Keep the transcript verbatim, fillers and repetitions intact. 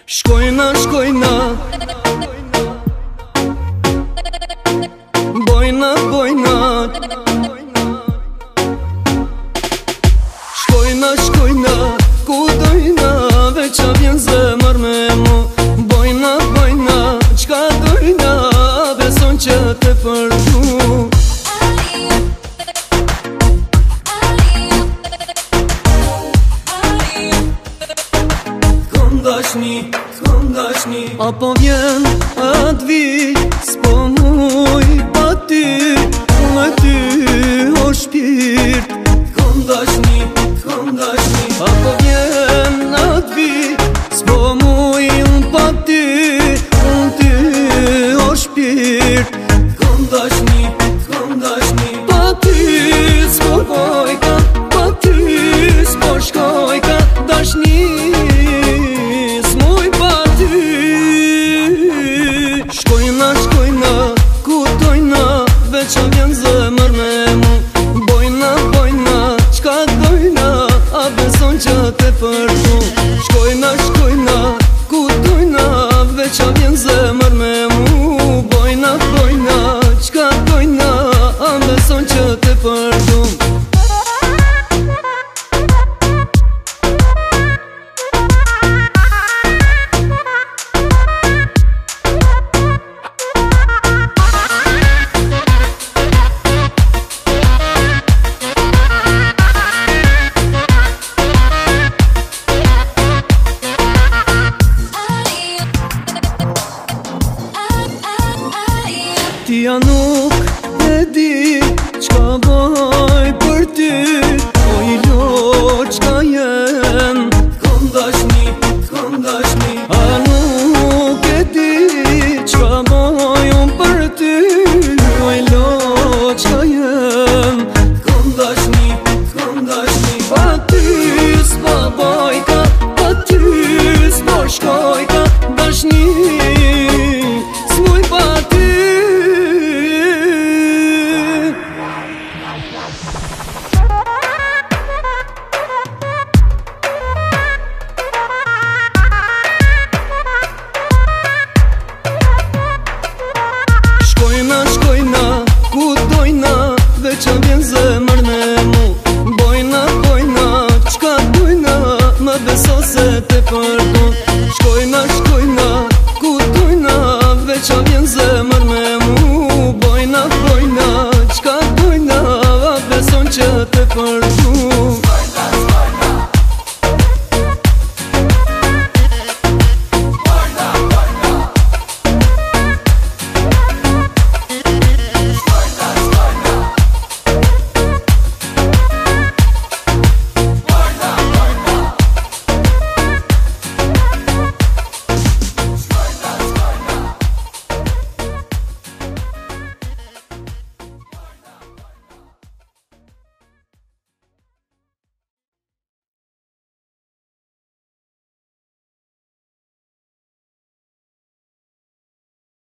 Shkojna, shkojna, bojna, bojna. Shkojna, shkojna, ku dojna, veç a vjen zemër me mu. Bojna, bojna, qka dojna, beson që te përdu. Dashni, s'kom dashni, apo vjen atë vit, s'po muj pa ty, me ty o shpirt. S'kom dashni, s'kom dashni, apo vjen atë vit, s'po muj pa ty, me ty o shpirt. S'kom dashni, s'kom dashni, pa ty s'po kojka, pa ty s'po shkojka, dashni. Shkojna, shkojna, ku dojna, veç a vjen zemër me mu. Bojna, bojna, qka dojna, a beson që te përdu. Shkojna, shkojna, ku dojna, veç a vjen zemër me mu. Bojna, bojna, qka dojna, a beson që te përdu. Tia nuk e di qka boj për ty, o i lo qka jem. T'kom dashni, t'kom dashni, a nuk e di qka boj unë për ty, o i lo qka jem. T'kom dashni, t'kom dashni, pa ty s'po bojka, pa ty s'po shkojka, dashni. S'muj pa ty. Shkojna, shkojna, ku dojna, veç a vjen zemër me mu. Bojna, bojna, qka dojna, më beso se te përdu. Shkojna, shkojna,